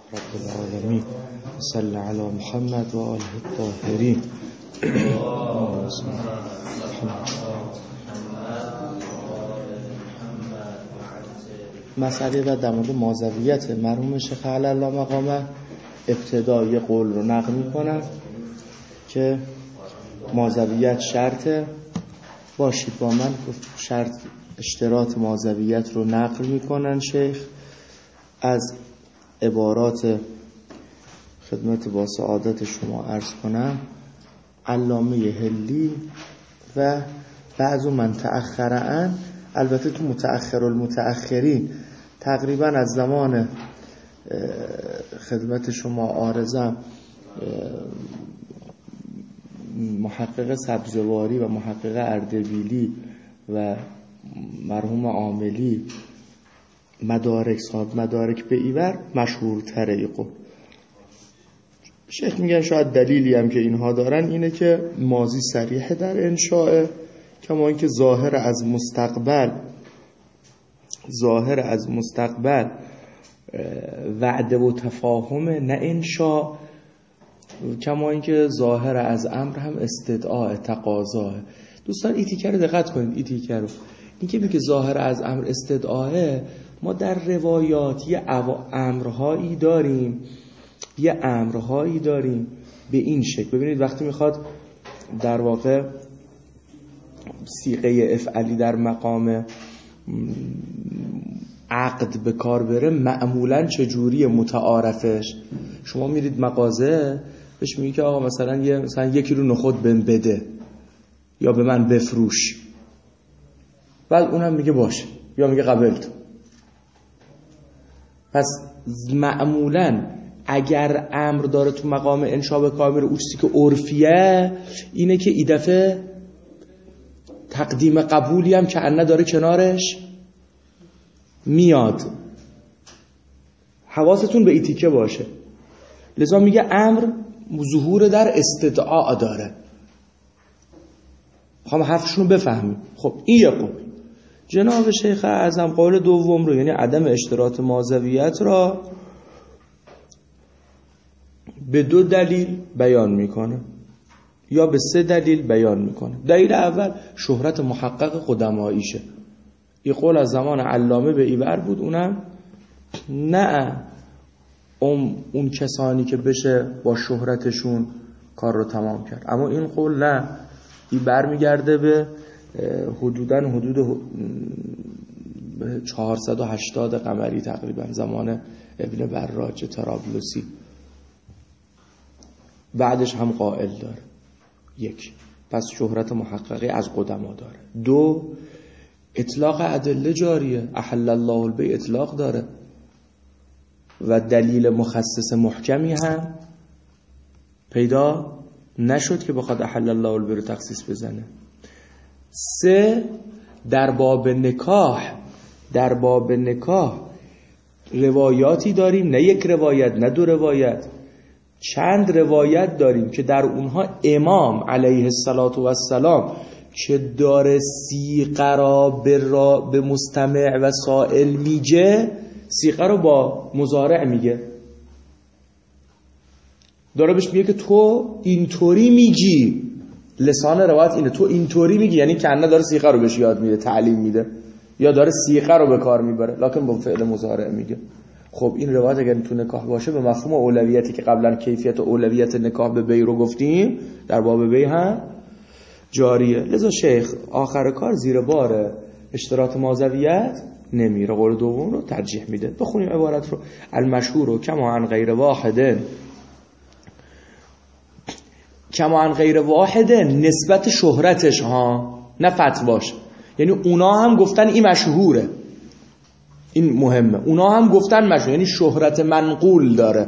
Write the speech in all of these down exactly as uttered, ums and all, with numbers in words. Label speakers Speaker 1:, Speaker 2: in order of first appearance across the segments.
Speaker 1: رب العالمین. صلی علی محمد و آله الطاهرین. مسئله و در مورد مازویت مرحوم شیخ علی الله مقامه ابتدای قول رو نقل میکنم که مازویت شرطه. باشید با من شرط اشتراط مازویت رو نقل میکنن شیخ از عبارات خدمت با سعادت شما عرض کنم. علامه هلی و بعض من تأخرن، البته تو متأخر المتأخرین تقریبا از زمان خدمت شما عارضم محقق سبزواری و محقق اردبیلی و مرحوم عاملی مدارک صاحب مدارک به ایور مشهورتره ای قول. شیخ میگن شاید دلیلی هم که اینها دارن اینه که ماضی صریح در انشاء، کما اینکه ظاهر از مستقبل ظاهر از مستقبل وعده و تفاهم نه انشاء، کما اینکه ظاهر از امر هم استدعاء تقاضا. دوستان این تیکه رو دقت کنید، این تیکه رو این که میگه ظاهر از امر استدعاء، ما در روایات یه امرهایی داریم یه امرهایی داریم به این شکل. ببینید وقتی میخواد در واقع صیغه افعلی در مقام عقد به کار بره معمولا چجوری متعارفش؟ شما میرید مغازه بهش میگی که آقا مثلا یه مثلا یک کیلو نخود بهم بده یا به من بفروش، بعد اونم میگه باشه یا میگه قبلت. پس معمولا اگر امر داره تو مقام انشاء به کار میره، اون چیزی که عرفیه اینه که این دفعه تقدیم قبولی هم که انه داره کنارش میاد. حواستون به این تیکه باشه. لذا میگه امر ظهور در استدعا داره. خواهم حرفشون رو بفهمیم. خب این یه قول. جناب شیخ اعظم قول دوم رو، یعنی عدم اشتراط مازویت را به دو دلیل بیان میکنه یا به سه دلیل بیان میکنه. دلیل اول شهرت محقق قدماییشه. این قول از زمان علامه به ایور بود، اونم نه اون, اون کسانی که بشه با شهرتشون کار رو تمام کرد. اما این قول نه، این برمیگرده به حدوداً حدود چهارصد و هشتاد قمری تقریبا، زمان ابن براج طرابلسی. بعدش هم قائل داره یک، پس شهرت محققی از قدما داره. دو، اطلاق ادله جاریه، احل الله البیع اطلاق داره و دلیل مخصص محکمی هم پیدا نشد که بخواد احل الله البیع رو تخصیص بزنه. سه، در باب نکاح در باب نکاح روایاتی داریم، نه یک روایت نه دو روایت، چند روایت داریم که در اونها امام علیه السلام که داره سیغه را به, را به مستمع و سائل میگه، سیغه رو با مضارع میگه، داره بهش میگه که تو اینطوری میگی. لسان روایت اینه، تو اینطوری میگی، یعنی کنه داره سیغه رو بهش یاد میده، تعلیم میده، یا داره سیغه رو به کار میبره، لکن با فعل مضارع میگه. خب این روایت اگر تو نکاح باشه به مفهوم اولویتی که قبلا کیفیت و اولویت نکاح به بی رو گفتیم در باب بی هم جاریه. لذا شیخ آخر کار زیر بار اشتراط مازویت نمیره، قول دوم رو ترجیح میده. بخونیم عبارت رو. المشهور کما عن غیر واحد کما عن غیر واحد، نسبت شهرتش ها، نه فتواش. یعنی اونا هم گفتن این مشهوره، این مهمه، اونا هم گفتن مشهور، یعنی شهرت منقول داره.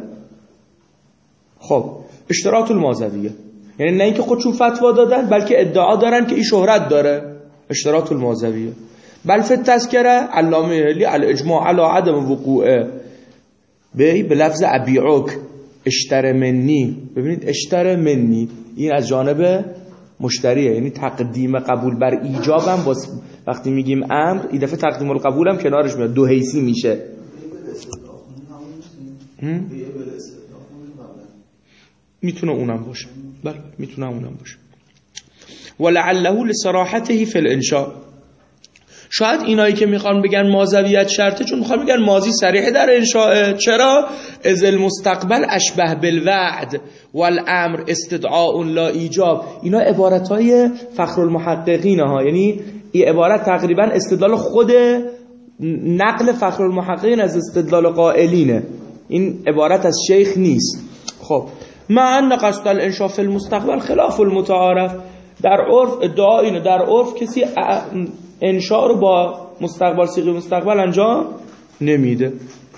Speaker 1: خب اشتراط المازویه یعنی نه اینکه خودشون فتوا دادن، بلکه ادعا دارن که این شهرت داره. اشتراط المازویه. بل فی التذکره علامه هلی الاجماع علی عدم وقوع به به لفظ ابیعک اشتر منی. ببینید اشتر منی این از جانب مشتریه، یعنی تقدیم قبول بر ایجابم. وقتی میگیم امر، این دفعه تقدیم القبول هم کنارش میاد، دو حیثی میشه. میتونه اونم باشه. بله میتونه اونم باشه. ولعله لصراحته فی الانشاء. شاید اینایی که میخوان بگن ماضویت شرطه چون میخوان بگن ماضی صریح در انشاء. چرا؟ از المستقبل اشبه بالوعد والامر استدعاء لا ایجاب. اینا عبارتهای فخرالمحققین ها، یعنی این عبارت تقریبا استدلال خود نقل فخرالمحققین از استدلال قائلینه، این عبارت از شیخ نیست. خب مع ان قصد الانشاء فی المستقبل خلاف المتعارف. در عرف ادعا اینه، در عرف کسی انشاء رو با مستقبل صیغه مستقبل انجام نمیده.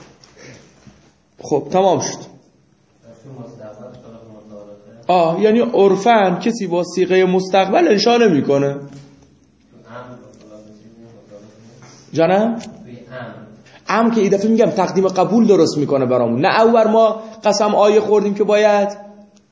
Speaker 1: خب تمام شد. آه یعنی عرفاً کسی با صیغه مستقبل انشاء نمیکنه. جانم؟ ام که این دفعه میگم تقدیم قبول درست میکنه برامون. نه اول ما قسم آیه خوردیم که باید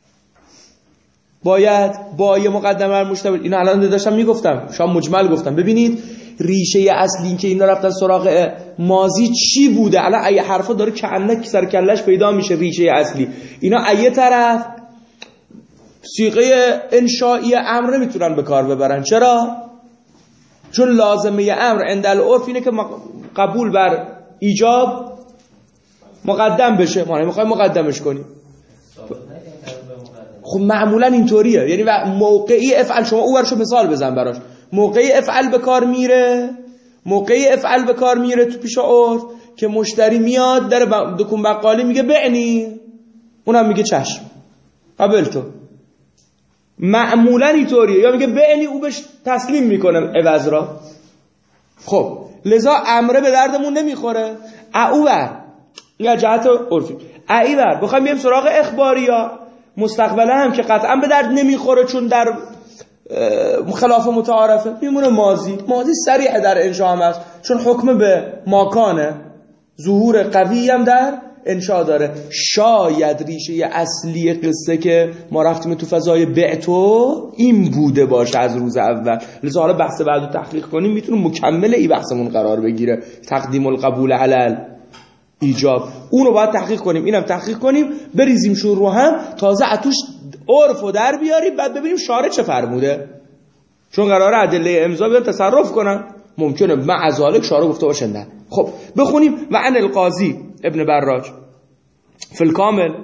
Speaker 1: باید با یه مقدمه مشتبه. اینا الان داشتم میگفتم، شام مجمل گفتم. ببینید ریشه اصلی که اینا رفتن سراغ ماضی چی بوده. الان ای حرفا داره کانک سر کلش پیدا میشه. ریشه اصلی اینا ای طرف صیغه انشائی امر نمیتونن به کار ببرن. چرا؟ چون لازمه امر عند العرف اینه که قبول بر ایجاب مقدم بشه. ما نمیخوایم مقدمش کنیم. خب معمولا اینطوریه، یعنی موقعی افعل. شما او برشو مثال بزن براش. موقعی افعل به کار میره، موقعی افعل به کار میره تو پیش عرف که مشتری میاد در دکون بقالی میگه بعنی، اونم میگه چشم قبل تو. معمولا اینطوریه، یا میگه بعنی او بهش تسلیم میکنه عوض را. خب لذا امره به دردمون نمیخوره. او بر یا جهت عرفی ای بر بخوایم بیم سراغ اخباری یا مستقبلا هم که قطعا به درد نمیخوره چون در خلاف متعارفه، میمونه ماضی. ماضی صریح در انشاء هم هست چون حکم به ماکانه، ظهور قوی هم در انشاء داره. شاید ریشه اصلی قصه که ما رفتیم تو فضای بعتو این بوده باشه از روز اول. لذا حالا بحث بعدو تحقیق کنیم میتونه مکمل این بحثمون قرار بگیره. تقدیم القبول علل ایجاب اونو باید تحقیق کنیم، اینم تحقیق کنیم، بریزیم شور رو هم، تازه اتوش عرفو در بیاریم، بعد ببینیم شارع چه فرموده. چون قراره ادله امضا بیان تصرف کنن، ممکنه مع ذالک شارع گفته باشه نه. خب بخونیم و عن القاضی ابن براج فی الکامل.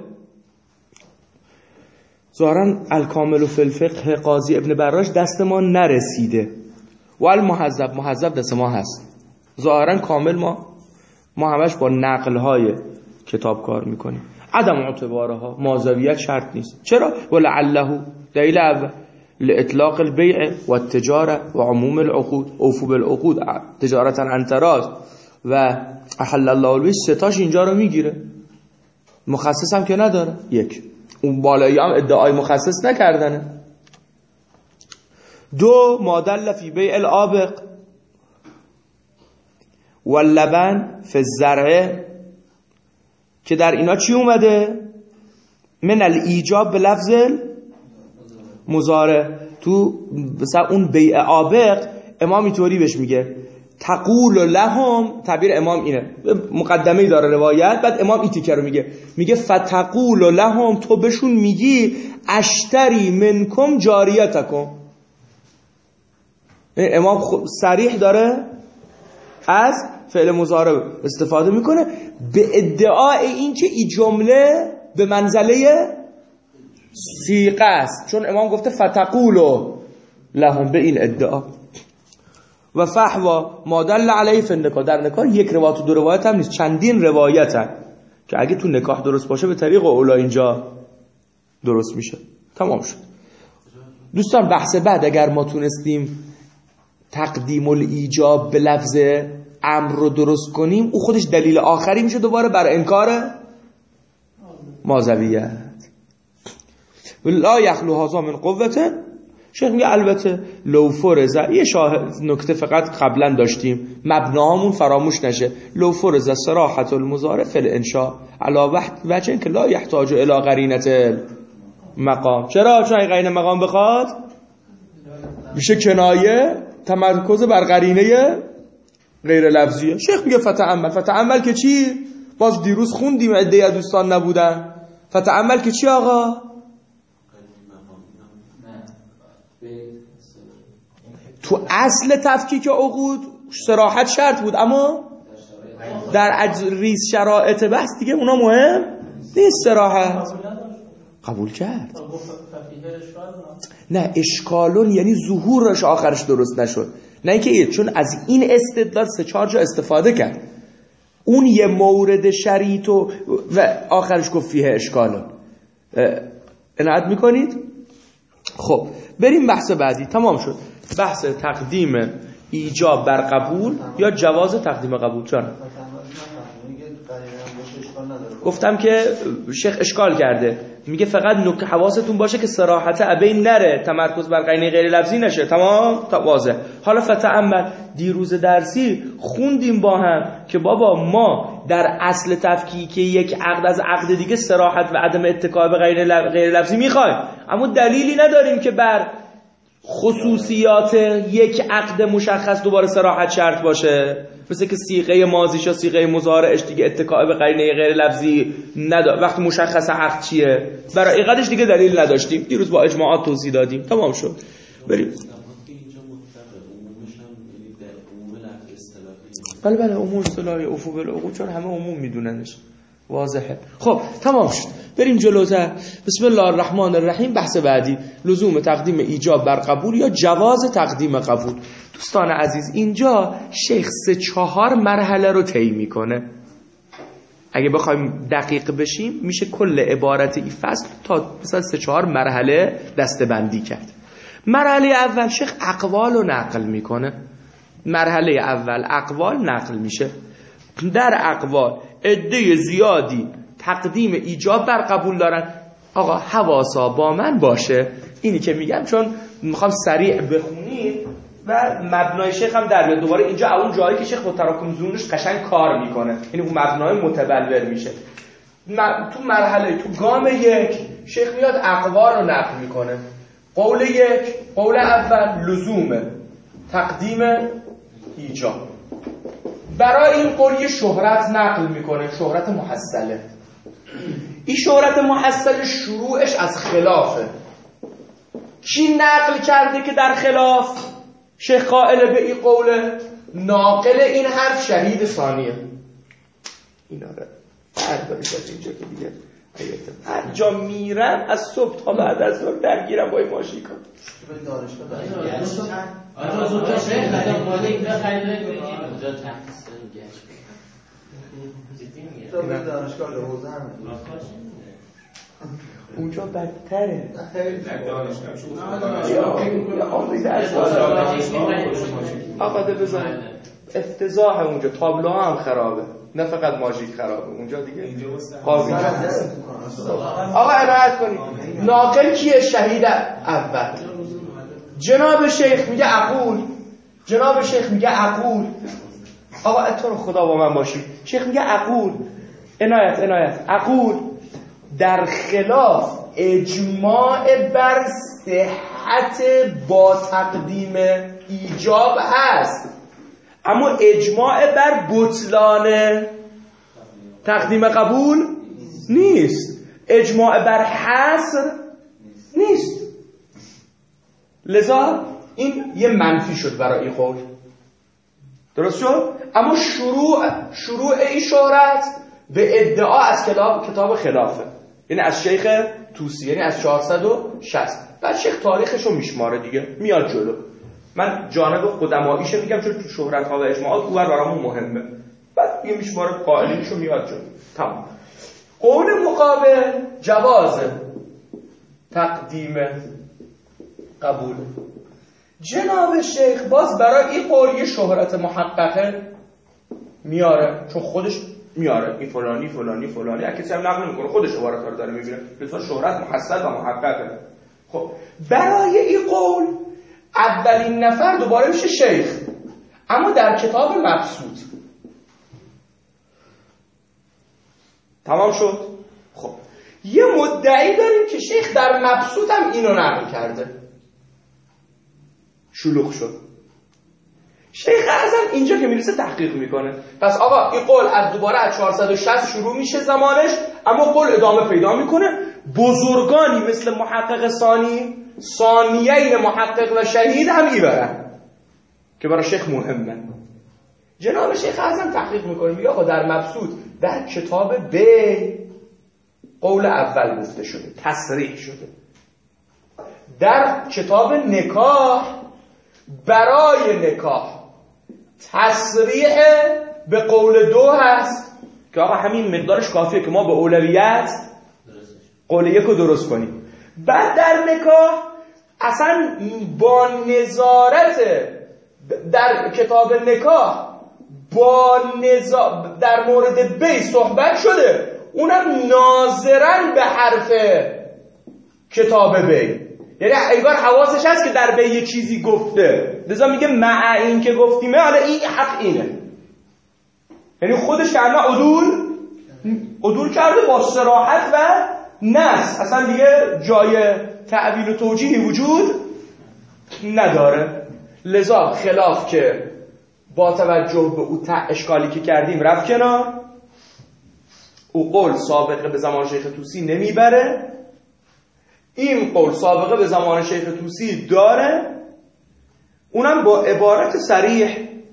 Speaker 1: ظاهرا الکامل و فی الفقه قاضی ابن براج دست ما نرسیده و المحذب محذب دست ما هست. ظاهرا کامل ما ما همش با نقل‌های کتاب کار میکنیم. عدم اعتبارها ماضویت شرط نیست. چرا؟ ولعله دلیل اول لاطلاق البیع و التجاره و عموم العقود اوفو بالعقود تجارتا عن تراض و احل الله البیع. ستاش اینجا رو میگیره، مخصص هم که نداره. یک اون بالایی هم ادعای مخصص نکردنه. دو مادل فی بیع الآبق واللبن فی الزرع که در اینا چی اومده؟ من الایجاب به لفظ مضارع. تو مثلا اون بیع آبق امام اینطوری بهش میگه تقول لهم، تعبیر امام اینه، مقدمه‌ای داره روایت، بعد امام این تیکه رو میگه، میگه فتقول لهم، تو بهشون میگی اشتری منکم جاریتکم. امام صریح داره از فعل مضارع استفاده میکنه به ادعای این که این جمله به منزله صیغه است، چون امام گفته فتقولو لهم، به این ادعا. و فحوا ما دل علیه فی النکاح، در نکاح یک روایت و دو روایت هم نیست، چندین روایت هم که اگه تو نکاح درست باشه به طریق اولا اینجا درست میشه. تمام شد دوستان. بحث بعد اگر ما تونستیم تقدیم الایجاب به لفظ امر رو درست کنیم، او خودش دلیل آخری میشه دوباره بر انکار ماضویت. لا یخلو هذا من قوته. شیخ میگه البته لو فرض، یه شاهد نکته فقط قبلا داشتیم مبناهامون فراموش نشه، لو فرض صراحة المضارع فی الانشاء علی وجه که لا یحتاج الی قرینه مقام. چرا؟ چون قرینه مقام بخواد میشه کنایه، تمرکز بر قرینه غیر لفظیه. شیخ میگه فتعمل. فتعمل که چی؟ باز دیروز خوندیم عده‌ای از دوستان نبودن. فتعمل که چی آقا؟ تو اصل تفکیک عقود صراحت شرط بود، اما در ریز شرایط بحث دیگه اونا مهم نیست. صراحت قبول کرد. نه اشکالون یعنی ظهورش آخرش درست نشد، نه اینکه چون از این استدلال سه چهار جا استفاده کرد، اون یه مورد شریط و, و آخرش گفت فیه اشکالون. عنایت میکنید؟ خب بریم بحث بعدی. تمام شد بحث تقدیم ایجاب بر قبول یا جواز تقدیم قبول. چرا؟ گفتم که شیخ اشکال کرده، میگه فقط نکته حواستون باشه که صراحت ابین نره، تمرکز بر قرینه غیر لفظی نشه. تمام تا واضح. حالا فتعمل دیروز درسی خوندیم با هم که بابا ما در اصل تفکیک یک عقد از عقد دیگه صراحت و عدم اتکا به غیر غیر لفظی میخوایم، اما دلیلی نداریم که بر خصوصیات یک عقد مشخص دوباره صراحت شرط باشه. مثل که صیغه ماضیش یا صیغه مضارعش دیگه اتکا به قرینه غیر لفظی نداره وقتی مشخص عقد چیه، برای ایقادش دیگه دلیل نداشتیم. دیروز با اجماعات توضیح دادیم. تمام شد. بریم. بله بله عموم اصطلاحی افو بالعقود، چون همه عموم میدوننش، واضحه. خب تمام شد. بریم جلوتر. بسم الله الرحمن الرحیم. بحث بعدی لزوم تقدیم ایجاب بر قبول یا جواز تقدیم قبول. دوستان عزیز اینجا شیخ سه چهار مرحله رو طی میکنه. اگه بخوایم دقیق بشیم میشه کل عبارت این فصل تا مثلا سه چهار مرحله دسته‌بندی کرد. مرحله اول شیخ اقوال رو نقل میکنه. مرحله اول اقوال نقل میشه. در اقوال عده زیادی تقدیم ایجاب بر قبول دارن. آقا حواسا با من باشه اینی که میگم، چون میخوام سریع بخونید و مبنای شیخ هم در بیاد. دوباره اینجا اون جایی که شیخ با تراکم زونش قشنگ کار میکنه، یعنی اون مبنای متبلور میشه. تو مرحله تو گام یک شیخ میاد اقوال رو نقل میکنه. قول یک، قول اول لزوم تقدیم ایجاب. برای این قول یه شهرت نقل میکنه، شهرت محصله. این شهرت محصله شروعش از خلافه. کی نقل کرده که در خلاف؟ شیخ قائل به این قوله، ناقل این حرف شهید ثانیه. اینا رو بردارید از اینجا که دیگه هر جا میرم از صبح تا بعد از ظهر درگیرم با این ماشیکا. به دانشگاه دارم. آره زودتر شیخ خدا مالک نه خرید اونجا تحصیل گشت. تو به دانشگاه لوزه هم اونجا بدتره. خیلی دانشگاه شو. آموزش آقا ده بزن. افتضاح اونجا، تابلوها هم خرابه. نه فقط ماژیک خرابه اونجا دیگه. قاضی آقا عنایت کنید. ناقل کیه؟ شهید اول. جناب شیخ میگه عقول. جناب شیخ میگه عقول. آقا تو رو خدا با من باشید. شیخ میگه عقول. عنایت عنایت عقول در خلاف اجماع بر صحت با تقدیم ایجاب هست، اما اجماع بر بطلان تقدیم قبول نیست. اجماع بر حصر نیست. لذا این یه منفی شد برای این قول. درست شد؟ اما شروع شروع این شهرت به ادعا از کتاب خلافه، یعنی از شیخ توسی، یعنی از چهارصد و شصت. بعد شیخ تاریخشو میشماره دیگه، میاد جلو. من جانب قدماییشو میگم چون تو شهرت ها و اجماعات اون برامون مهمه. بعد یه میشماره قائلینشو میاد جلو. تمام. قول مقابل جواز تقدیم قبول. جناب شیخ باز برای این قول یه شهرت محققه میاره، چون خودش میاره این فلانی فلانی فلانی، اگه کسی هم نقل نمیکنه خودش عبارت رو داره میبینه، لطفا شهرت محصل و محققه. خب برای این قول اولین نفر دوباره میشه شیخ، اما در کتاب مبسوط. تمام شد؟ خب یه مدعی داریم که شیخ در مبسوط هم اینو نقل کرده. شلوغ شد. شیخ اعظم اینجا که میرسه تحقیق میکنه. پس آقا این قول از دوباره از چهارصد و شصت شروع میشه زمانش، اما قول ادامه پیدا میکنه. بزرگانی مثل محقق ثانی، ثانیین محقق و شهید هم ایبرن که برای شیخ مهمه. جناب شیخ اعظم تحقیق میکنه، میگه آقا در مبسوط در کتاب ب قول اول گفته شده، تصریح شده. در کتاب نکاح برای نکاح تصریح به قول دو هست که آقا همین مقدارش کافیه که ما به اولویت قول یک رو درست کنیم. بعد در نکاح اصلا با نظارت در کتاب نکاح با نظا... در مورد بی صحبت شده، اونم ناظرن به حرف کتاب بی، یعنی ایگار حواسش هست که در بی یه چیزی گفته، لذا میگه مع این که گفتیمه حالا این حق اینه، یعنی خودش که انا عدول عدول کرده با صراحت و نص، اصلا دیگه جای تعبیل و توجیهی وجود نداره. لذا خلاف که با توجه به او اشکالی که کردیم رفت کنار، او قول سابقه به زمان شیخ طوسی نمیبره، این قول سابقه به زمان شیخ طوسی داره، اونم با عبارت صریح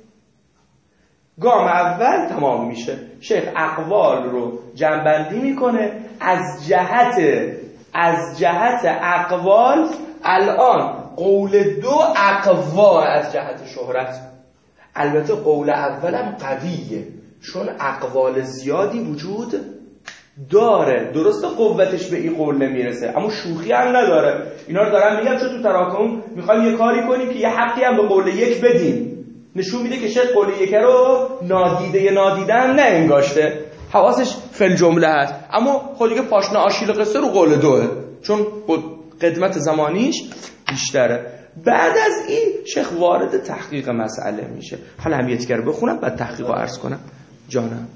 Speaker 1: گام اول تمام میشه. شیخ اقوال رو جمع‌بندی میکنه از جهت از جهت اقوال. الان قول دو اقوا از جهت شهرت، البته قول اولم قویه چون اقوال زیادی وجود داره، درسته قوتش به این قول نمیرسه اما شوخی هم نداره. اینا رو دارم میگم چون تو تراکم میخوایم یه کاری کنیم که یه حقی هم به قول یک بدیم. نشون میده که شاید قول یک رو نادیده نادیدن نه انگاشته، حواسش فل جمله هست، اما خود دیگه پاشنه آشیل قصه رو قول دوه چون قدمت زمانیش بیشتره. بعد از این شیخ وارد تحقیق مسئله میشه. حالا هم یه تیکر بخونم بعد تحقیق رو عرض کنم. جانم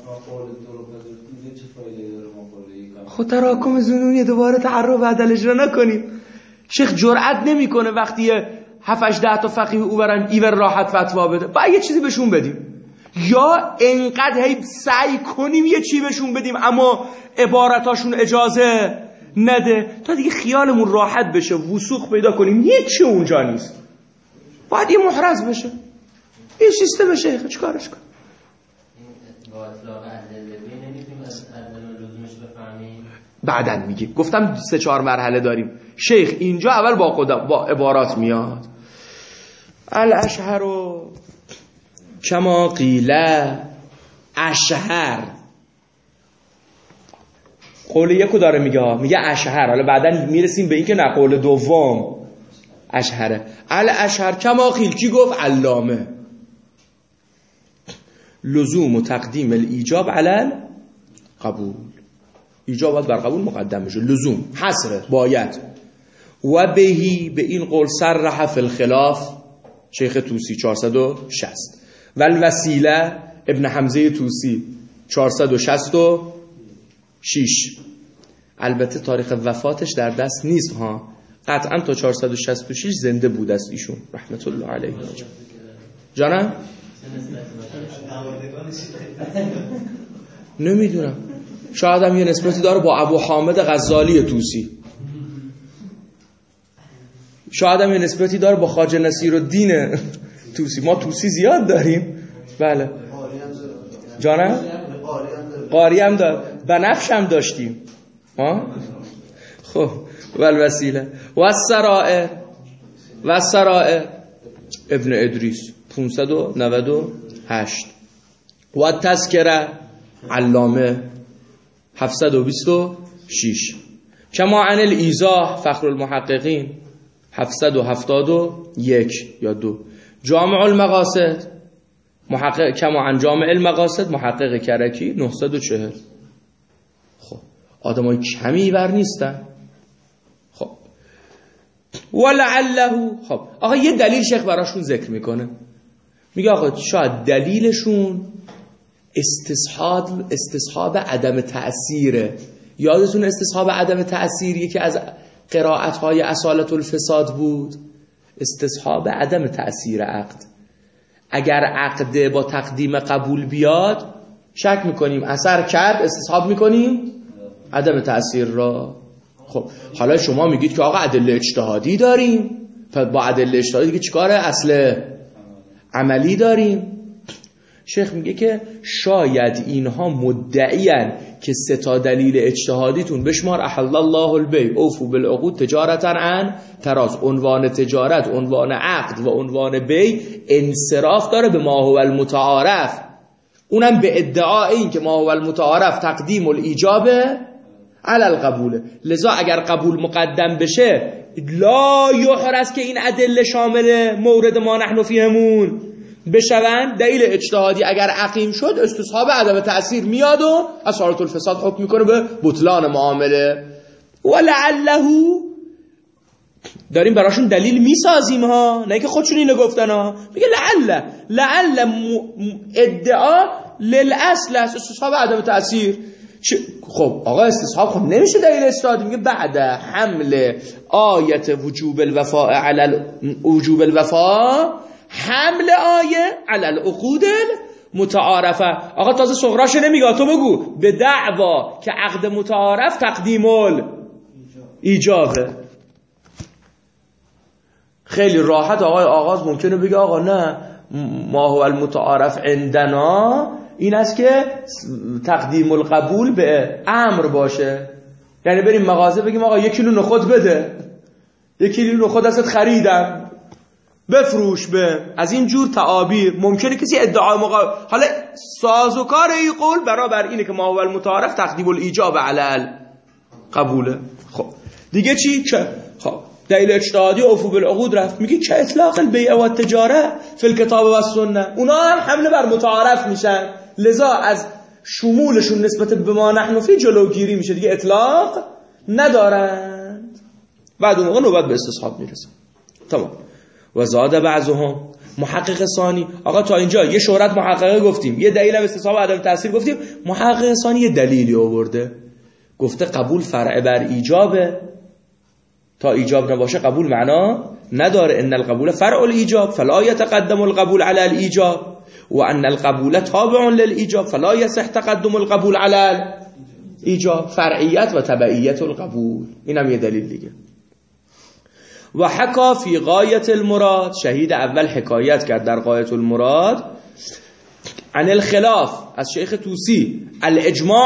Speaker 1: خود تراکم زنونی دوباره تعرف عدل اجرا نکنیم. شیخ جرأت نمیکنه وقتی هفت هشت ده تا فقیه او برن ایور راحت فتوا بده، باید یه چیزی بهشون بدیم، یا انقدر هی سعی کنیم یه چی بهشون بدیم اما عبارتاشون اجازه نده تا دیگه خیالمون راحت بشه، وثوق پیدا کنیم هیچی اونجا نیست، باید یه محرز بشه. این سیستم شیخ چیکارش کن؟ بعدن میگیم، گفتم سه چهار مرحله داریم. شیخ اینجا اول با قدم با عبارات میاد. الاشهر و کما قیله اشهر، قول یکو داره میگه، میگه اشهر. حالا بعدن میرسیم به این که نه قول دوم اشهره. الاشهر کما قیل، کی گفت؟ علامه. لزوم و تقدیم الایجاب علی قبول، ایجاب باید بر قبول مقدم بشه، لزوم حصره باید. و بهی، به این قول صرح فی الخلاف شیخ طوسی چهارصد و شصت و الوسیله ابن حمزه طوسی چهارصد و شصت و شش. البته تاریخ وفاتش در دست نیست ها، قطعا تا چهارصد و شصت و شش زنده بود است ایشون رحمت الله علیه. جانم نمیدونم، شاید هم یه نسبتی داره با ابو حامد غزالی طوسی، شاید هم یه نسبتی داره با خواجه نصیرالدین طوسی. ما طوسی زیاد داریم. بله جانم قاری هم دار، بنفش هم داشتیم ها. خب والوسیله و السرائر و السرائر ابن ادریس پانصد و نود و هشت و تذکره علامه هفتصد و بیست و شش. کما عن الایضاح فخر المحققین هفتصد و هفتاد و یک یا دو. جامع المقاصد محقق کما عن جامع المقاصد محقق کرکی نهصد و چهل. خب آدمای کمی ور نیستن. خب ولعله، خب آقا یه دلیل شیخ براشون ذکر میکنه، میگه آقا شاید دلیلشون استصحاب استصحاب عدم تأثیره. یادتون استصحاب عدم تأثیر یکی از قرائت‌های اصالت الفساد بود، استصحاب عدم تأثیر عقد. اگر عقد با تقدیم قبول بیاد شک میکنیم اثر کرد، استصحاب میکنیم عدم تأثیر را. خب حالا شما میگید که آقا ادله اجتهادی داریم، با ادله اجتهادی دیگه چیکاره؟ اصل عملی داریم. شیخ میگه که شاید اینها مدعیان که سه تا دلیل اجتهادیتون بشمار احل الله البیع اوفوا بالعقود تجارتا عن تراض، عنوان تجارت، عنوان عقد و عنوان بیع انصراف داره به ما هو المتعارف، اونم به ادعای این که ما هو المتعارف تقدیم الایجاب علی القبول. لذا اگر قبول مقدم بشه لا یحرز که این ادله شامل مورد ما نحن فیهمون بشوند. دلیل اجتهادی اگر عقیم شد استصحاب عدم تأثیر میاد و اثارت الفساد حکم میکنه به بطلان معامله. ولعله داریم براشون دلیل میسازیم ها، نه که خودشون اینو گفتن ها. میگه لعل لعل ادعا للاصل است استصحاب عدم تأثیر. خب آقا استصحاب خب نمیشه دلیل اجتهادی. میگه بعد حمل آیت وجوب الوفاء علی وجوب الوفاء حمل آیه علی العقود متعارفه. آقا تازه صغراش نمیگه، تو بگو به دعوا که عقد متعارف تقدیم الایجابه. خیلی راحت آقای آغاز ممکنه بگه آقا نه ما هو المتعارف عندنا این است که تقدیم القبول به امر باشه، یعنی بریم مغازه بگیم آقا یک کیلو نخود بده، یک کیلو نخود ازت خریدم بفروش به. از این جور تعابیر ممکنه کسی ادعای مقابل، حالا سازوکار این قول برابر اینه که ما هو المتعارف تقدیم الایجاب علی القبول. خب دیگه چی؟ که خب دلیل اجتهادی اوفوا بالعقود رفت، میگه که اطلاق البیع و التجاره فی الکتاب و السنه، اونا هم حمله بر متعارف میشن، لذا از شمولشون نسبت به ما نحن فی جلوگیری میشه، دیگه اطلاق ندارند. بعد اون موقع نوبت به استصحاب میرسه. تمام. و زاد بعضهم محقق ثانی. آقا تا اینجا یه شهرت محققه گفتیم، یه دلیل هم استصحاب عدم تأثیر گفتیم. محقق ثانی یه دلیلی آورده، گفته قبول فرع بر ایجابه، تا ایجاب نباشه قبول معنا نداره. ان القبول فرع الایجاب فلا يتقدم القبول على الایجاب و ان القبول تابع للایجاب فلا يصح تقدم القبول على الایجاب. فرعیت و تبعیت القبول، اینم یه دلیل دیگه. و حکا فی غایت المراد، شهید اول حکایت کرد در غایت المراد عن الخلاف از شیخ طوسی الاجماع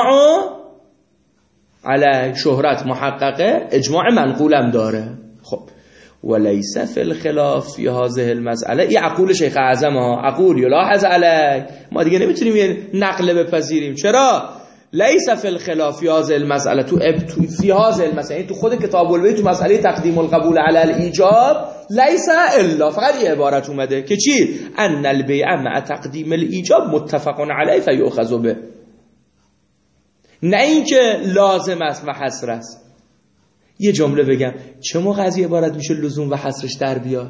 Speaker 1: علی شهرت محققه، اجماع منقولم داره. خب ولیس فی الخلاف فی هذه المسئله، این عقول شیخ اعظم ها، عقول یلاحظ علی، ما دیگه نمیتونیم یه نقل بپذیریم. چرا؟ لیس فی الخلاف فی هذه المسئله، تو فی هذه المسئله تو خود کتاب البیع تو مسئله تقدیم القبول علی الایجاب لیس الا، فقط این عبارت اومده که چی؟ ان البیع مع تقدیم الایجاب متفق علیه فیؤخذ به، نه اینکه لازم است و حصر است. یه جمله بگم، چه موقع از یه عبارت میشه لزوم و حصرش در بیاد؟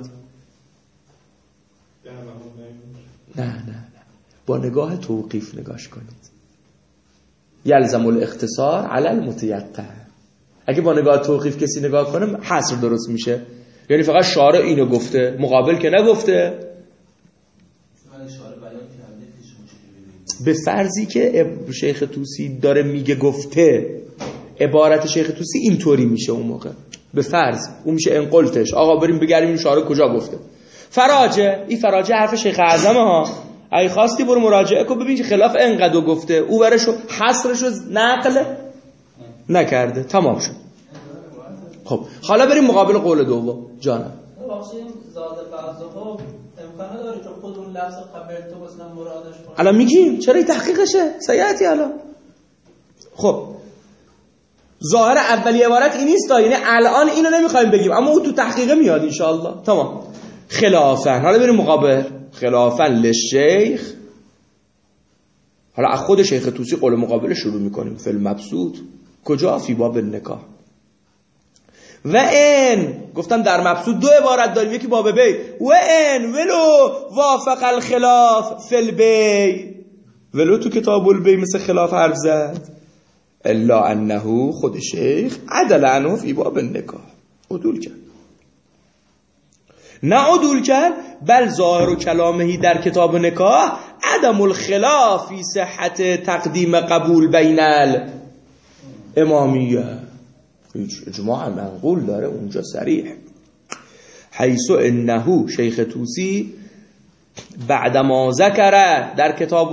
Speaker 1: نه نه نه، با نگاه توقیف نگاش کنید. یلزم الاختصار علی المتیقن. اگه با نگاه توقیف کسی نگاه کنه حصر درست میشه، یعنی فقط شارع اینو گفته، مقابل که نگفته. به فرضی که شیخ طوسی داره میگه گفته، عبارت شیخ طوسی اینطوری میشه اون موقع، به فرض اون میشه انقلتش. آقا بریم بگردیم این شارع کجا گفته. فراجه، این فراجه حرف شیخ اعظمه ها، اگه خواستی برو مراجعه کن ببین که خلاف انقدر گفته، او برشو حصرشو نقل نکرده. تمام شد. خب حالا بریم مقابل قول دوم. جانم
Speaker 2: زاد بعضهم امکانه داره که خود اون لفظ خبر تو مثلا مرادش کنه.
Speaker 1: الان میگیم چرا این تحقیقشه سیاتی الان. خب ظاهر اولی عبارت این نیست، یعنی الان اینو نمیخوایم بگیم اما او تو تحقیقه میاد ان شاء الله. تمام. خلافن، حالا بریم مقابل. خلافن للشیخ، حالا از خود شیخ طوسی قول مقابل شروع میکنیم. فی المبسوط کجا؟ فی باب النکاح. و ان گفتم در مبسوط دو عبارت داریم، یکی باب بیع. و ان ولو وافق الخلاف فی البیع، ولو تو کتاب البیع مثل خلاف حرف زد، الا انه خود شیخ عدل عنه فی باب النکاح، عدول کرد. نه عدول کرد، بل ظاهر و کلامهی در کتاب نکاح عدم الخلاف فی صحت تقدیم قبول بین الامامیه. اجماع منقول داره اونجا صریح. حیث انه شیخ طوسی بعدما ذکر در کتاب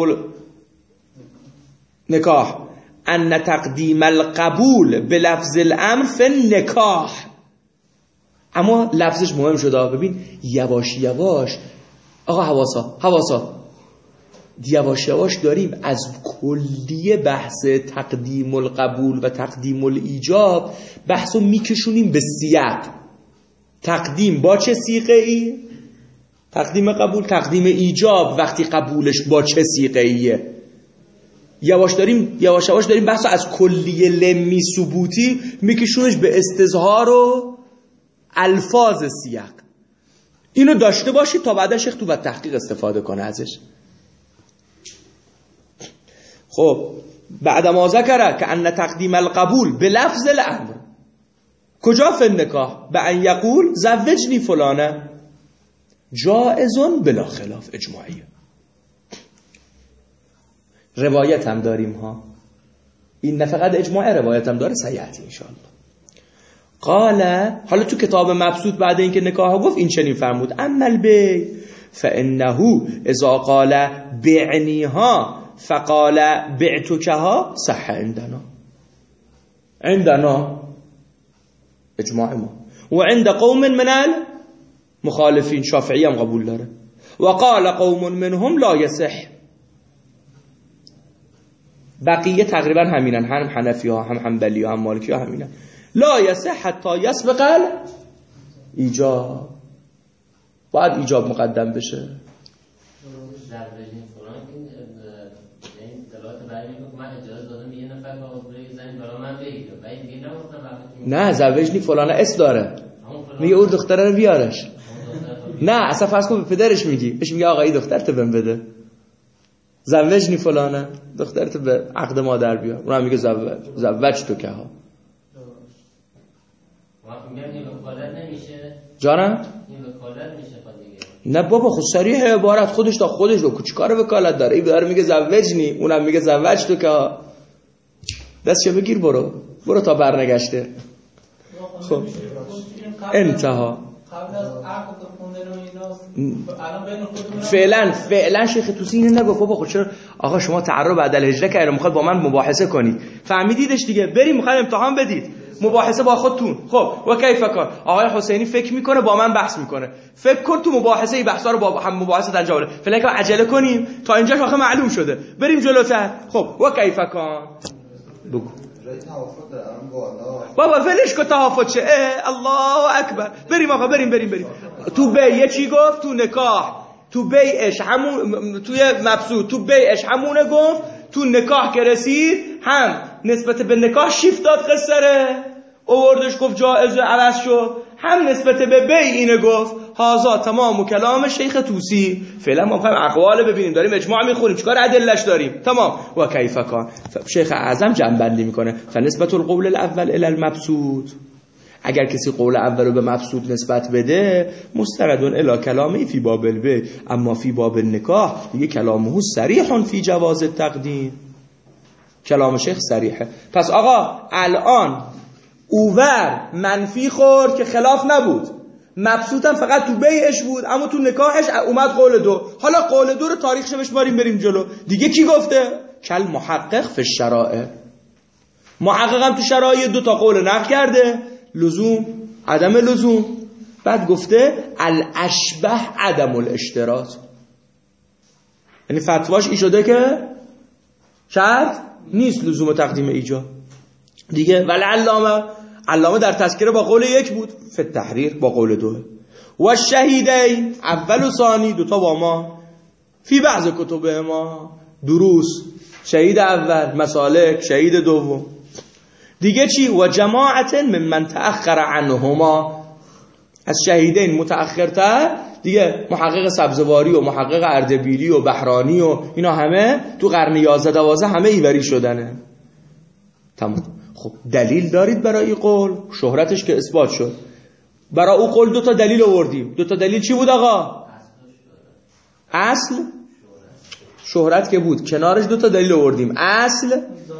Speaker 1: نکاح ان تقدیم القبول بلفظ الامر فی النکاح، اما لفظش مهم شده. ببین یواش یواش آقا حواسا حواسا یواش یواش داریم از کلیه بحث تقدیم القبول و تقدیم الایجاب بحثو میکشونیم به سیاق. تقدیم با چه سیغه ای؟ تقدیم قبول. تقدیم ایجاب وقتی قبولش با چه سیغه ایه؟ یواش داریم یواش یواش داریم بحثو از کلیه لمی ثبوتی میکشونش به استظهار و الفاظ سیاق. اینو داشته باشید تا بعدا شیخ تو بعد تحقیق استفاده کنه ازش. خب بعد ما ذکره که ان تقدیم القبول به لفظ الامر کجا فی النکاح به ان یقول زوجنی فلانه جائزون بلا خلاف اجماعی. روایت هم داریم ها، این نه فقط اجماع، روایت هم داره سیعتی انشاءالله. قال حالا تو کتاب مبسوط بعد اینکه نکاح گفت این چنین فرمود اما البی فانه اذا قال بعنیها فقال بعتکها صح عندنا. عندنا اجماع ما و عند قوم من المخالفین شافعی هم قبول داره و قال قوم منهم لا يصح. بقیه تقریبا همینن، هم حنفی ها هم حنبلی ها هم مالکی ها همینن. لا يصح حتی يسبق ایجاب، باید ایجاب مقدم بشه. نه زوجنی فلانه اس داره، میگه اون دختره رو بیارش. نه اصلا فرض کن به پدرش میگی، بهش میگه آقا این دخترتو بهم بده، زوجنی فلانه دخترتو به عقد مادر بیار. اونم میگه زوج زوج تو که ها جانم نه بابا خود صریح عبارت خودش تا خودش رو چیکار وکالت داره؟ این داره میگه زوجنی، اونم میگه زوج تو که دستشو بگیر برو برو تا برنگشته. خب انتها
Speaker 2: قبل از عقد خوندن و اینا الان بین خودمون
Speaker 1: فعلا فعلا شیخ طوسی اینو نگفت. بابا خود چرا آقا شما تعرب بعد الهجره کردید میخواد با من مباحثه کنید، فهمیدیدش دیگه، بریم میخوایم امتحان بدید، مباحثه با خودتون. خب و کیف کار آقای حسینی فکر میکنه با من بحث میکنه، فکر کن تو مباحثه این بحثا رو با هم مباحثه انجام بده. فعلا که عجله کنیم تا اینجاش آخه معلوم شده، بریم جلوتر. خب و کیف کار بگو بابا ولش کن تهافت چه الله اکبر. بریم آقا بریم بریم بریم تو بیع چی گفت؟ تو نکاح تو بیعش همون، توی مبسوط تو بیعش همونه گفت، تو نکاح که رسید هم نسبت به نکاح شیفت داد قصره اووردش گفت جائزه عوض شد، هم نسبت به بیع اینه گفت. هازا تمام و کلام شیخ طوسی. فعلا ما می‌خوایم اقوال ببینیم، داریم اجماع میخونیم، چیکار ادله‌اش داریم. تمام و کیف کان. شیخ اعظم جنبندی میکنه فنسبت القول الاول الی المبسوط، اگر کسی قول اول رو به مبسوط نسبت بده مستردون الی کلامی فی باب البیع، اما فی باب النکاح دیگه کلامه صریح فی جواز التقدیم. کلام شیخ صریحه. پس آقا الان اوور منفی خورد که خلاف نبود، مبسوطم فقط تو بیعش بود، اما تو نکاحش اومد قول دو. حالا قول دو رو تاریخش بشماریم بریم جلو. دیگه کی گفته؟ کل محقق فی الشرائع. محققم تو شرایط دو تا قول نقل کرده، لزوم عدم لزوم. بعد گفته الاشبه عدم الاشتراط، یعنی فتواش ای شده که شرط نیست لزوم تقدیم ایجاب دیگه. ولی علامه علامه در تذکره با قول یک بود، فی التحریر با قول دو. و شهیدین اول و ثانی دوتا با ما، فی بعض کتب ما دروس شهید اول، مسالک شهید دوم. دیگه چی؟ و جماعت من من تأخر عنهما، از شهیدین متأخرتر دیگه محقق سبزواری و محقق اردبیلی و بحرانی و اینا همه تو قرن یازده دوازده همه ایوری شدنه. تمام. خب دلیل دارید برای این قول؟ شهرتش که اثبات شد. برای او قول دو تا دلیل آوردیم. دو تا دلیل چی بود آقا؟ اصل شهرت که بود، کنارش دو تا دلیل آوردیم، اصل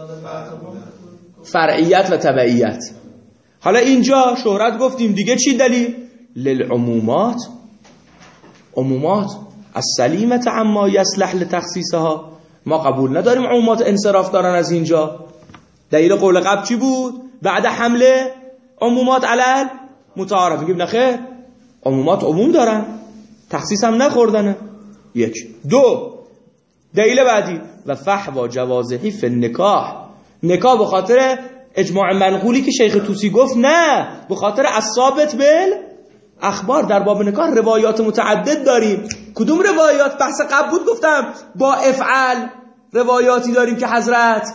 Speaker 1: فرعیت و تبعیت. حالا اینجا شهرت گفتیم، دیگه چی دلیل؟ للعمومات، عمومات السلیمه عما یصلح لتخصیصها. ما قبول نداریم عمومات انصراف دارن از اینجا. دلیل قول قبل چی بود؟ بعد حمله عمومات علل متعارف میگیم نه خیر، عمومات عموم دارن، تخصیص هم نخوردنه. یک. دو، دلیل بعدی و فحوا جوازهی فی النکاح، نکاح به خاطر اجماع منقولی که شیخ طوسی گفت نه، به خاطر الثابت بال اخبار. در باب نکاح روایات متعدد داریم. کدوم روایات؟ بحث قبل بود گفتم با افعل روایاتی داریم که حضرت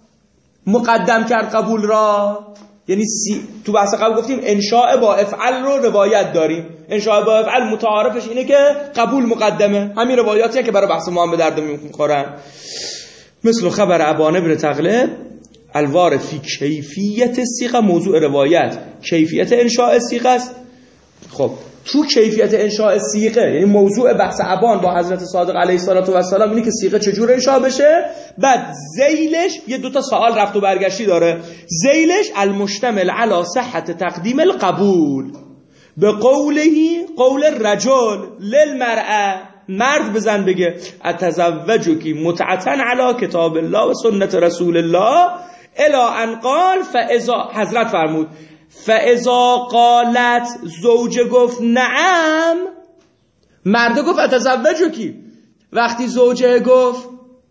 Speaker 1: مقدم کرد قبول را، یعنی سی... تو بحث قبل گفتیم انشاء با افعل رو روایت داریم. انشاء با افعل متعارفش اینه که قبول مقدمه. همین روایاتی هست که برای بحث ما هم به درد میخورن. مثل خبر ابان ابن تغلب الوارد فی کیفیت صیغه، موضوع روایت کیفیت انشاء صیغه است. خب تو کیفیت انشاء صیغه یعنی موضوع بحث ابان با حضرت صادق علیه السلام اینه که صیغه چجور انشاء بشه. بعد ذیلش یه دوتا سوال رفت و برگشتی داره. ذیلش المشتمل علی صحت تقدیم القبول به قوله قول الرجل للمرأه، مرد بزن بگه اتزوجکی متعتن علی کتاب الله و سنت رسول الله الی ان قال فاذا، حضرت فرمود فاذا قالت، زوجه گفت نعم، مرد گفت اتزوجکی، وقتی زوجه گفت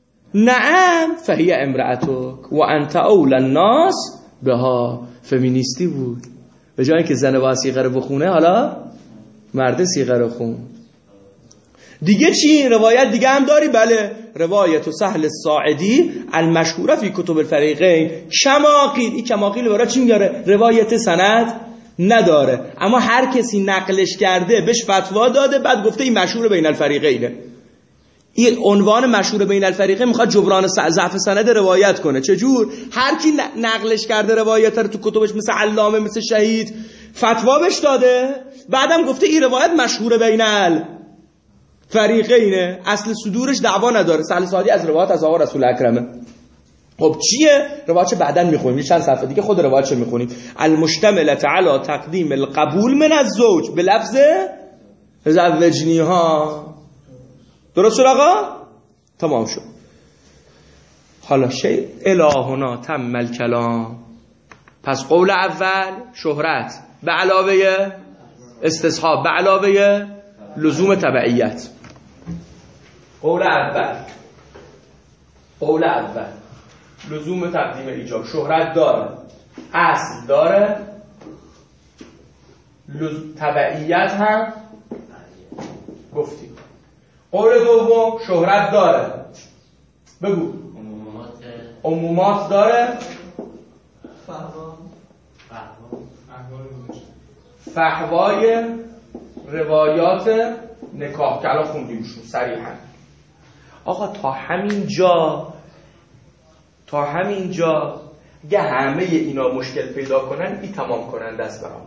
Speaker 1: نعم فهی امرأتک و انت اول الناس بها. فمینیستی بود، به جای اینکه زن با صیغه رو بخونه حالا مرد صیغه رو خون. دیگه چی؟ روایت دیگه هم داری؟ بله، روایت سهل الساعدی المشهوره فی کتب الفریقین کماقیل. این کماقیل برای چی میاره؟ روایت سند نداره، اما هر کسی نقلش کرده بهش فتوا داده، بعد گفته این مشهور بین الفریقینه. این عنوان مشهور بین الفریقین میخواد جبران ضعف سند روایت کنه. چجور؟ هر کی نقلش کرده روایت رو تو کتبش، مثل علامه، مثل شهید، فتوا بهش داده، بعدم گفته این روایت مشهور بین الفریقینه، اصل صدورش دعوا نداره، سهل سادی از روایت از آقا رسول اکرمه. خب چیه؟ روایت بعدن میخونیم، چند صفحه دیگه خود روایت میخونیم. المشتمله علی تقدیم القبول من الزوج به لفظ زوجنیها. درست شد آقا؟ تمام شد. حالا شی الهنا تم الکلام. پس قول اول شهرت به علاوه استصحاب به علاوه لزوم تبعیت. قول اول قول اول لزوم تقدیم ایجاب، شهرت داره، اصل داره، لز... تبعیت هم گفتیم. قول دوم شهرت داره، بگو. عمومات داره، فحوای روایات نکاح که الان خوندیمشون صریحا. آقا تا همین جا تا همین جا اگه همه اینا مشکل پیدا کنن، این تمام کنن دست برام.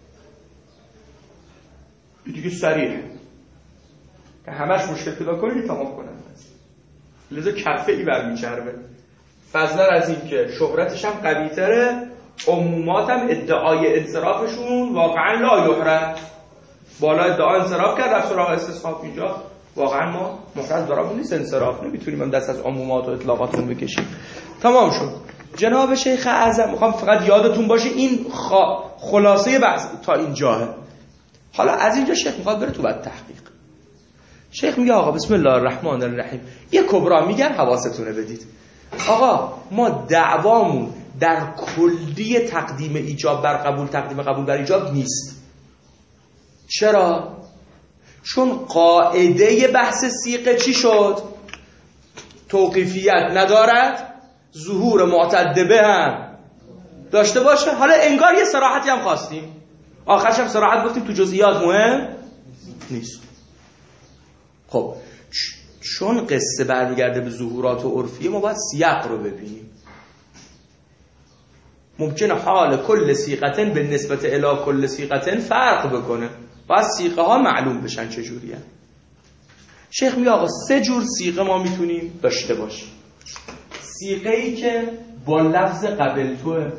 Speaker 1: این دیگه صریحه که همش مشکل پیدا کنه، این تمام کنن دست. لذا کفه ای برمیچربه. فضلا از این که شهرتش هم قوی تره، عمومات هم ادعای انصرافشون واقعا لا یحرم. بالا ادعا انصراف کرد، رفت سراغ استصحاب. اینجا واقعا ما محرز دارمون نیست انصراف، نمیتونیم هم دست از عمومات و اطلاقاتون بکشیم. تمام شد. جناب شیخ اعظم، میخوام فقط یادتون باشه این خ... خلاصه بحث تا اینجاه. حالا از اینجا شیخ میخواد بره تو بعد تحقیق. شیخ میگه آقا بسم الله الرحمن الرحیم، یه کبرا میگن حواستونه بدید. آقا ما دعوامون در کلی تقدیم ایجاب بر قبول، تقدیم قبول بر ایجاب نیست. چرا؟ چون قاعده بحث صیغه چی شد؟ توقیفیت ندارد، ظهور معتد به هم داشته باشه. حالا انگار یه صراحتی هم خواستیم، آخرش هم صراحت گفتیم تو جزئیات مهم نیست. خب چون قصه برمیگرده به ظهورات و عرفیه، ما باید سیاق رو ببینیم. ممکنه حال کل صیغتن به نسبت الی کل صیغتن فرق بکنه، باید صیغه ها معلوم بشن چجوریه. شیخ میگه آقا سه جور صیغه ما میتونیم داشته باشیم. صیغه ای که با لفظ قبلتوه،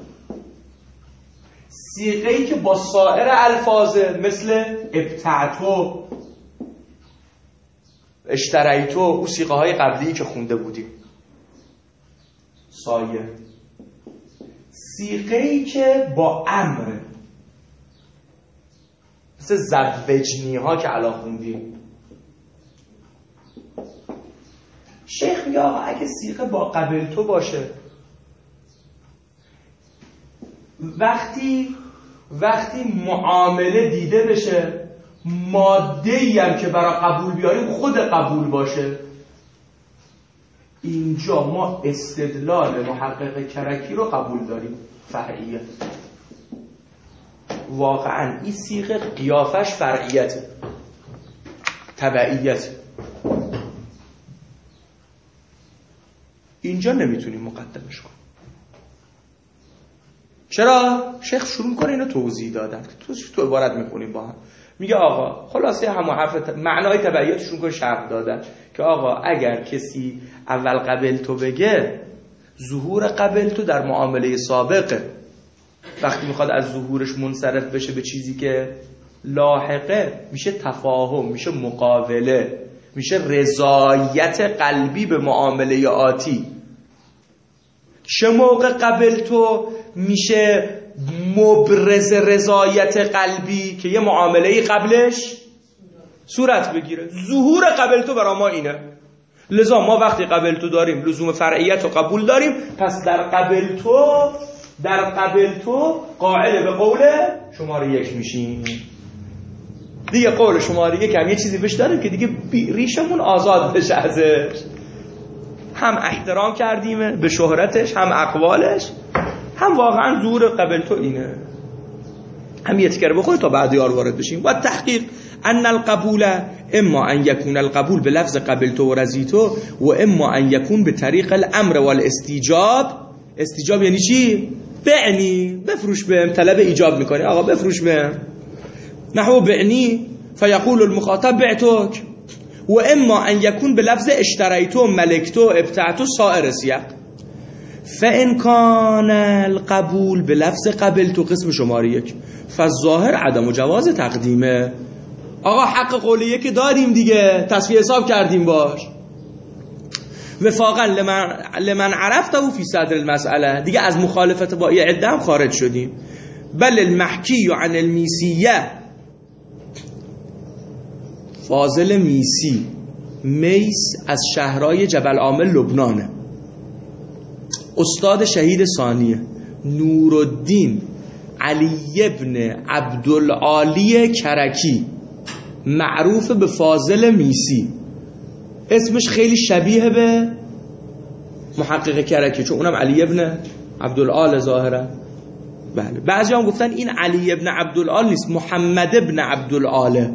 Speaker 1: صیغه ای که با سایر الفاظه مثل ابتعتو، اشتریتو، او صیغه های قبلی که خونده بودیم. سایر صیغه ای که با امر مثل زوجنی ها که الان خوندیم. شیخ میگه آقا اگه صیغه با قبلتو باشه، وقتی وقتی معامله دیده بشه، ماده‌ای هم که برای قبول بیاریم خود قبول باشه، اینجا ما استدلال محقق کرکی رو قبول داریم. فرعیت، واقعا این صیغه قیافش فرعیته، تبعیت. اینجا نمیتونیم مقدمش کنیم. چرا؟ شیخ شروع میکنه اینو توضیح دادن. تو تو عبارت میخونیم با هم. میگه آقا خلاصه همون حرف معنای تبعیتشون کنه شرح دادن که آقا اگر کسی اول قبل تو بگه، ظهور قبل تو در معامله سابقه، وقتی میخواد از ظهورش منصرف بشه به چیزی که لاحقه، میشه تفاهم، میشه مقابله، میشه رضایت قلبی به معامله آتی. چه موقع قبل تو میشه مبرز رضایت قلبی؟ که یه معامله قبلش صورت بگیره. ظهور قبل تو برای ما اینه. لذا ما وقتی قبل تو داریم لزوم فرعیت و قبول داریم، پس در قبل تو در قبل تو قائل به قول شماره یک میشیم. دیگه قول شماره یک هم یه چیزی بهش داریم که دیگه ریشمون آزاد بشه ازش. هم احترام کردیم به شهرتش، هم اقوالش، هم واقعا ظهور قبل تو اینه. هم یه تکر بخواه تا بعد یار وارد بشیم. و تحقیق ان القبول اما ان یکون القبول به لفظ قبل تو و رضیتو و اما ان یکون به طریق الامر والاستیجاب. استیجاب یعنی چی؟ بعنی، بفروش بهم، طلب ایجاب میکنی، آقا بفروش بهم. نحو بعنی فیقول المخاطب بعتک. و اما ان یکون به لفظ اشتریتو ملکتو ابتعتو سائر سیاق. فان کان القبول به لفظ قبل تو قسم شماره یک، فالظاهر عدم جواز تقدیمه. آقا حق قولیه که داریم دیگه، تصفیه حساب کردیم باش. وفاقا لمن, لمن عرفته فی صدر المسئله، دیگه از مخالفت با یه عده هم خارج شدیم. بل المحکی عن المیسیه، فاضل میسی، میس از شهرهای جبل عامل لبنانه، استاد شهید ثانیه نورالدین علی ابن عبدالعالی کرکی، معروف به فاضل میسی. اسمش خیلی شبیه به محقق کرکی، چون اونم علی ابن عبدالعال ظاهره. بله، بعضی هم گفتن این علی ابن عبدالعال نیست، محمد ابن عبدالعاله.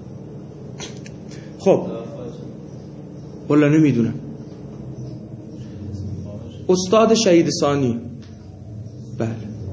Speaker 1: خب والا نمیدونم. استاد شهید ثانی. بله.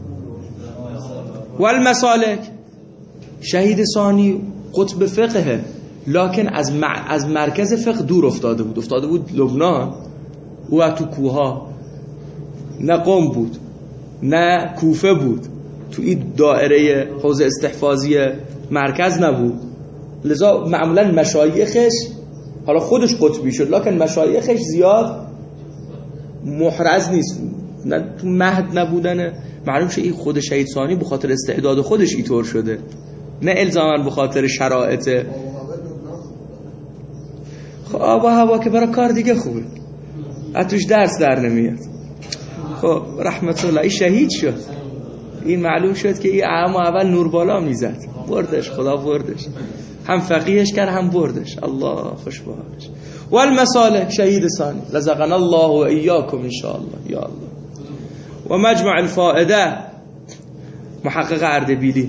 Speaker 1: والمسالک، شهید ثانی قطب فقهه، لکن از از مرکز فقه دور افتاده بود. افتاده بود لبنان، او تو کوها، نه قم بود نه کوفه بود، تو این دایره حوزه استحفاظی مرکز نبود. لذا معمولا مشایخش، حالا خودش قطبی شد، لکن مشایخش زیاد محرز نیست، نه تو مهد نبودنه. معلوم شه این خود شهید ثانی به خاطر استعداد خودش اینطور شده، نه الزاما به خاطر شرایط. خب آب و هوا که برای کار دیگه خوبه، از توش درس در نمیاد. خب رحمت الله این شهید شد، این معلوم شد که این اما اول نور بالا میزد، بردش، خدا بردش، هم فقیهش کرد هم بردش، الله خوش بهارش. والمسالک، شهید ثانی، رزقنا الله و ایاکم ان شاء الله یا الله. و مجمع الفائده، محقق اردبیلی،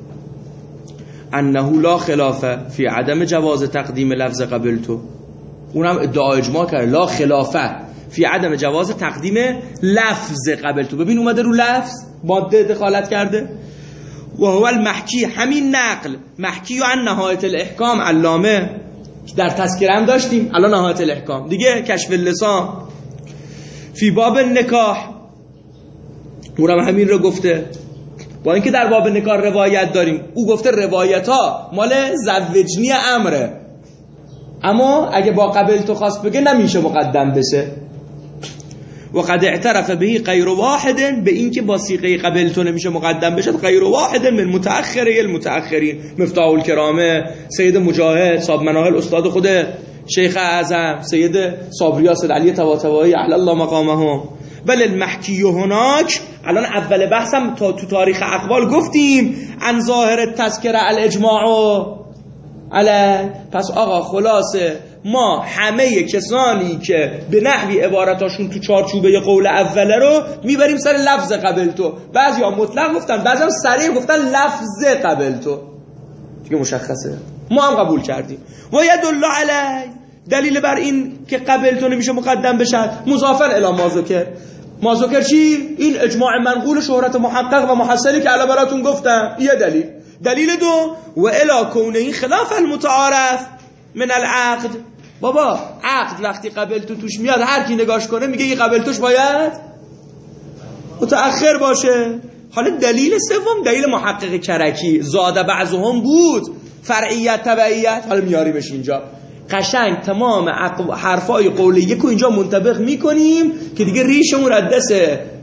Speaker 1: انه لا خلاف فی عدم جواز تقدیم لفظ قبلتو. اونم ادعا اجماع کرد، لا خلافه فی عدم جواز تقدیم لفظ قبلتو. ببین اومده رو لفظ ماده دخالت کرده. و هو المحکی، همین نقل محکی و عن نهایت الاحکام علامه در تذکره هم داشتیم، الان نهایت الاحکام دیگه کشف اللسان فی باب نکاح اونم همین رو گفته. با اینکه در باب نکاح روایت داریم، او گفته روایت ها مال زوجنی امره، اما اگه با قبلتو خواست بگه نمیشه مقدم بشه. و قد اعترف به غیر واحد، به اینکه با صیغه قبلتو نمیشه مقدم بشه غیر واحد من متأخره المتأخرین، مفتاح الکرامه، سید مجاهد، صاحب مناهل استاد خود شیخ اعظم، سید صابری اسد علی طباطبایی اعلی الله مقامهم. بل المحکی هناک، الان اول بحثم تا تو تاریخ اقوال گفتیم عن ظاهر التذکره الاجماع علی. پس آقا خلاصه ما همه کسانی که به نحوی عبارتاشون تو چارچوبه قول اوله رو میبریم سر لفظ قبلتو. بعضی ها مطلق گفتن، بعضی هم صریح گفتن لفظ قبلتو، دیگه مشخصه ما هم قبول کردیم. و یدل علی، دلیل بر این که قبلتو نمیشه مقدم بشد مضافا الی ما ذکر. ما ذکر چی؟ این اجماع منقول شهرت محقق و محصلی که الان براتون گفتم. یه دلیل. دلیل دو، و الی کونه خلاف المتعارف من العقد. بابا عقد وقتی قبلتو توش میاد هر کی نگاش کنه میگه این قبلتوش باید متأخر باشه. حالا دلیل سوم دلیل محقق کرکی، زاده بعضهم بود فرعیت تبعیت. حالا میاریمش اینجا قشنگ تمام حرفای قولیه که اینجا منطبق میکنیم که دیگه ریشمون از دست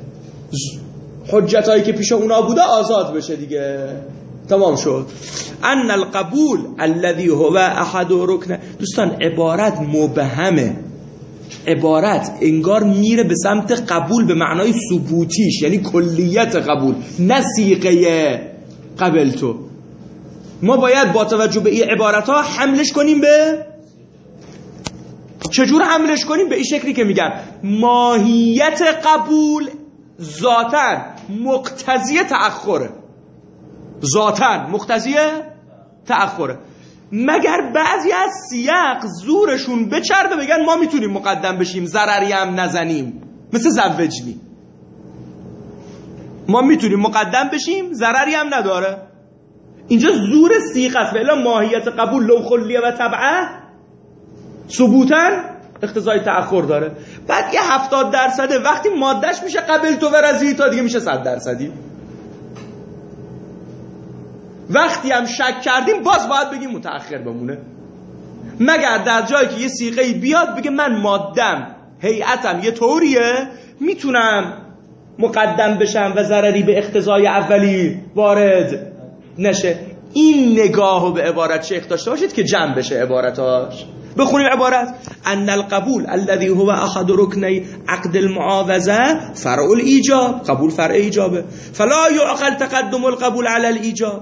Speaker 1: حجتایی که پیش اونا بوده آزاد بشه دیگه. تمام شد. ان القبول الذي هو احد رکن. دوستان عبارت مبهمه، عبارت انگار میره به سمت قبول به معنای ثبوتیش، یعنی کلیت قبول، نه صیغه قبلتو. ما باید با توجه به این عبارت ها حملش کنیم به چجور حملش کنیم؟ به این شکلی که میگم ماهیت قبول ذاتاً مقتضی تأخره، ذاتاً مقتضی تأخره، مگر بعضی از سیاق زورشون بچرده بگن ما میتونیم مقدم بشیم ضرری هم نزنیم، مثل زوجنی ما میتونیم مقدم بشیم ضرری هم نداره. اینجا زور سیاق است. فعلا ماهیت قبول لو خلیه و تبعه ثبوتاً اقتضای تأخر داره. بعد یه هفتاد درصده وقتی مادهش میشه قبل تو و رضی تا دیگه میشه صد درصدی. وقتی هم شک کردیم باز باید بگیم متأخر بمونه، مگر در جایی که یه صیغه‌ای بیاد بگه من مادم هیئتم یه طوریه میتونم مقدم بشم و ضرری به اقتضای اولی وارد نشه. این نگاهو به عبارت شیخ داشته باشید که جمع بشه عبارتاش. بخونیم عبارت ان القبول الذي هو احد رکنی عقد المعاوضه فرع الایجاب. قبول فرع ایجابه. فلا يعقل تقدم القبول على الايجاب.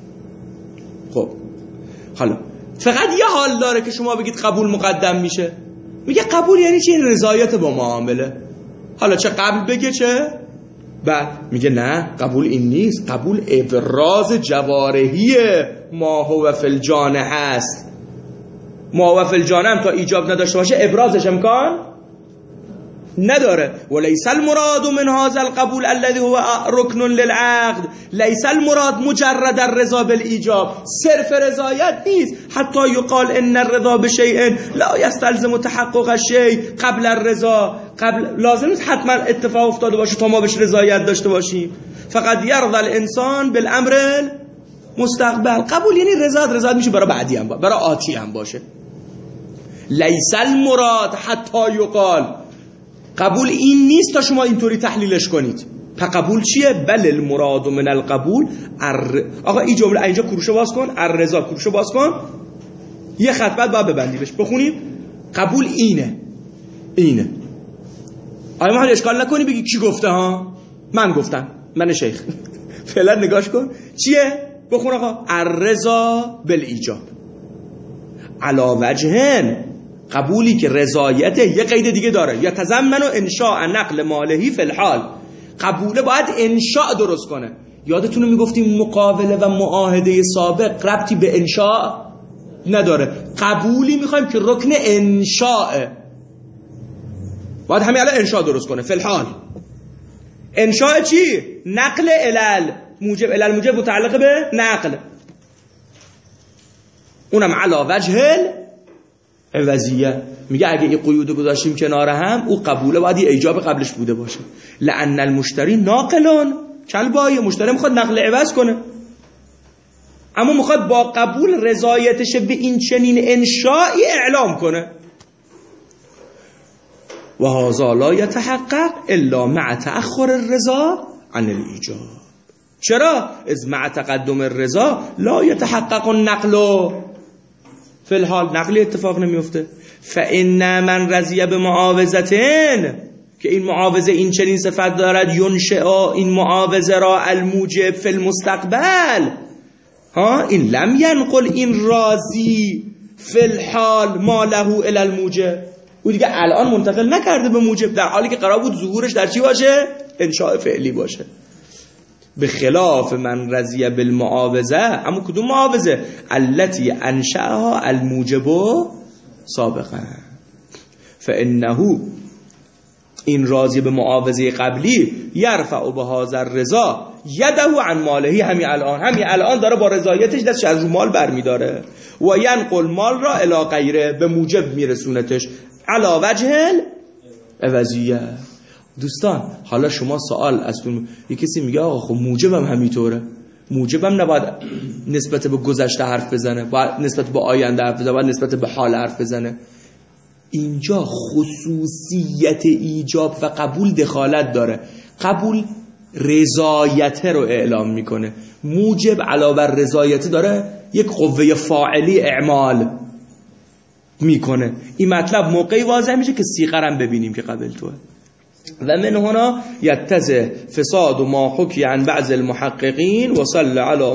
Speaker 1: خب حالا فقط یه حال داره که شما بگید قبول مقدم میشه. میگه قبول یعنی چی؟ رضایت با معامله. حالا چه قبل بگه چه بعد میگه نه قبول این نیست. قبول ابراز جوارحی ما هو فی الجانه هست. ما هو فی الجانه هم تا ایجاب نداشته باشه ابرازش امکان نداره. وليس المراد من هذا القبول الذي هو ركن للعقد. ليس المراد مجرد الرضا بالإيجاب. صرف رضایت نیست. حتی يقال ان الرضا بشيء لا يستلزم تحقق الشيء قبل الرضا. قبل لازم نیست حتما اتفاق افتاده باشه تا ما بهش رضایت داشته باشیم. فقط يرضى الانسان بالامر مستقبل. قبول یعنی رضایت. رضایت میشه برای بعدی هم برای آتی هم باشه. ليس المراد حتی يقال. قبول این نیست تا شما اینطوری تحلیلش کنید. پس قبول چیه؟ بل المراد من القبول ار... آقا این جمله اینجا کروشه باز کن، الرضا کروشه باز کن، یه خط بعد باید ببندیمش. بخونیم قبول اینه اینه. آیا ما اشکال نکنی بگی کی گفته ها؟ من گفتم، من شیخ. فعلا نگاش کن چیه؟ بخون آقا الرضا بالایجاب علا وجهن. قبولی که رضایته یه قید دیگه داره، یا تضمن و انشاء نقل مالهی فی الحال. قبوله باید انشاء درست کنه. یادتونه میگفتیم مقابله و معاهده سابق ربطی به انشاء نداره. قبولی میخوایم که رکن انشاء. باید همین الان انشاء درست کنه. فی الحال انشاء چی؟ نقل علل، موجب علل موجب متعلق به نقل، اونم علا وجه العوضیه. میگه اگه این قیود گذاشتیم کنار هم، او قبوله باید این ایجاب قبلش بوده باشه. لأن المشتری ناقلون کلبای، مشتری میخواد نقل عوض کنه، اما میخواد با قبول رضایتش به این چنین انشائی اعلام کنه. و هذا لا یتحقق الا مع تأخر الرضا عن الایجاب. چرا؟ از مع تقدم الرضا لا یتحقق النقل. فی الحال نقلی اتفاق نمیفته. فإن من رضی بمعاوضتين، که این معاوضه این چنین صفت دارد، ینشئ این معاوضه را الموجب فی المستقبل، ها این لم ینقل این راضی فی الحال ما له الی الموجب، او دیگه الان منتقل نکرده به موجب، در حالی که قرار بود ظهورش در چی باشه؟ انشاء فعلی باشه. به خلاف من رضی بالمعاوضه، اما کدوم معاوضه؟ التي انشأها الموجب سابقا. فانه این راضی به معاوضه قبلی یرفع به هذا الرضا یده عن ماله، همین الان همین الان داره با رضایتش دستش از رو مال برمیداره، و ینقل مال را الی غیره، به موجب میرسونتش علی وجه العوضیه. دوستان حالا شما سوال ازتون، یک کسی میگه آقا خب موجبم همینطوره، موجبم نباید نسبت به گذشته حرف بزنه، باید نسبت به آینده حرف بزنه، باید نسبت به حال حرف بزنه. اینجا خصوصیت ایجاب و قبول دخالت داره. قبول رضایت رو اعلام میکنه، موجب علاوه بر رضایت داره یک قوه فاعلی اعمال میکنه. این مطلب موقعی واضح میشه که صیغه رو ببینیم که قبل توه. و من هنا یتضح فساد ما حکی عن بعض المحققین و صلی علی